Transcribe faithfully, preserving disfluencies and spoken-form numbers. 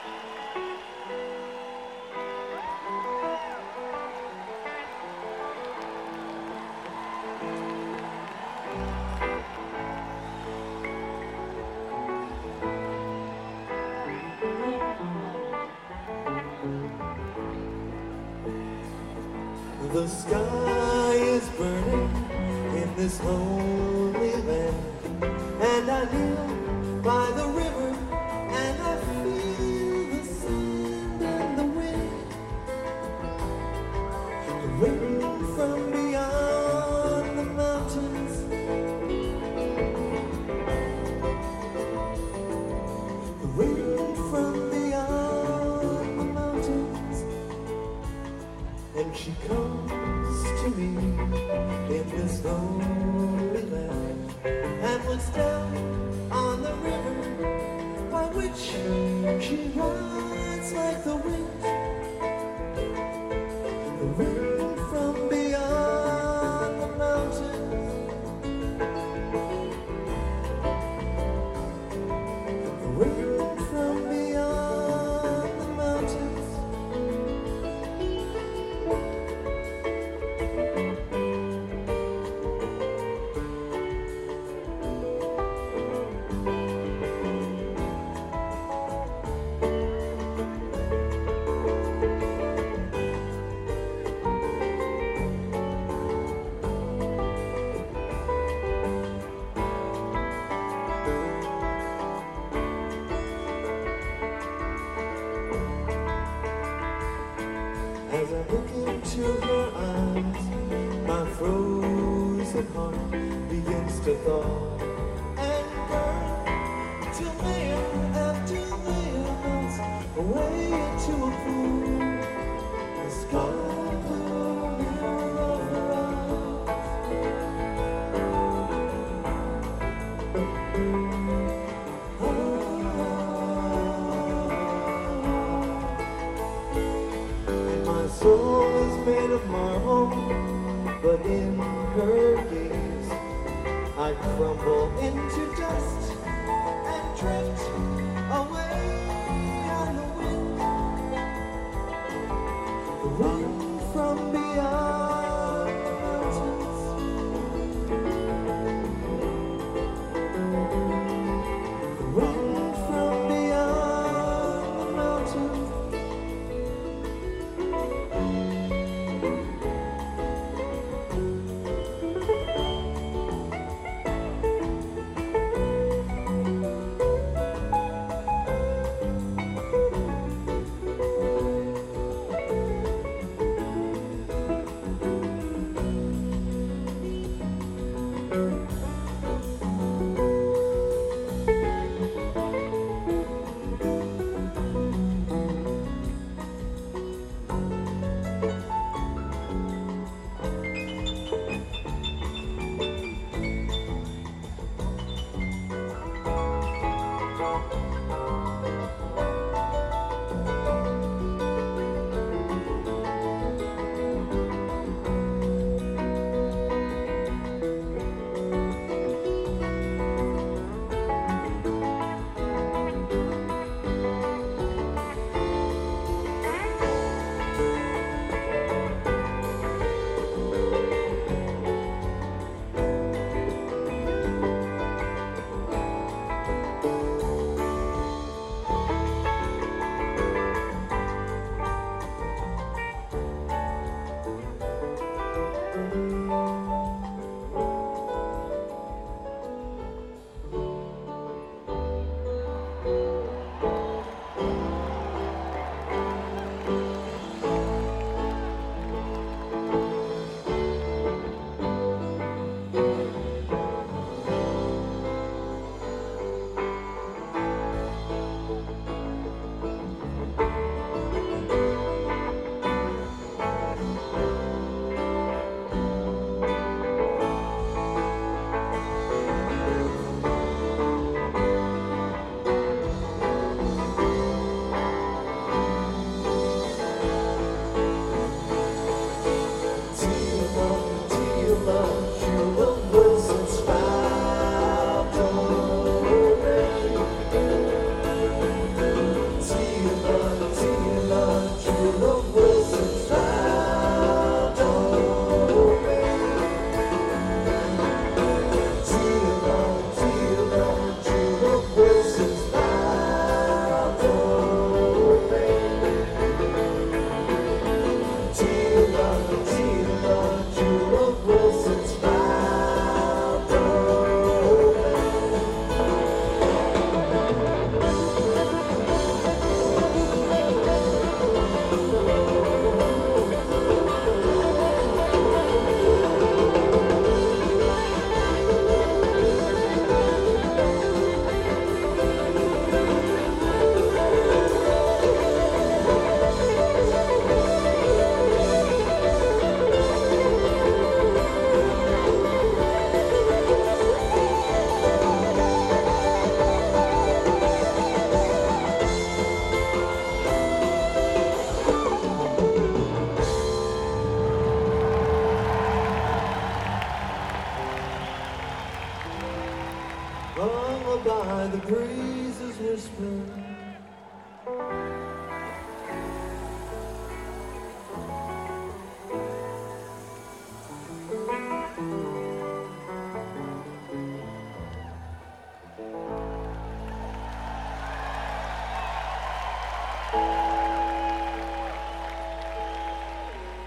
The sky is burning in this lonely land, and I kneel by the river and I feel the sand and the wind, the rain from beyond the mountains, the rain from beyond the mountains, and she comes to me in this lonely land and looks down on the river by which she rides like the wind, the wind from beyond the mountains, the wind from beyond the mountains. As I look into her eyes, my frozen heart begins to thaw and burn till layer after layer melts away into a pool. The sky blue mirror of her My soul is made of marble, but in her gaze I crumble into dust and drift away on the wind, the wind from beyond the mountains, the wind from beyond the mountains. lullaby the breezes whisper.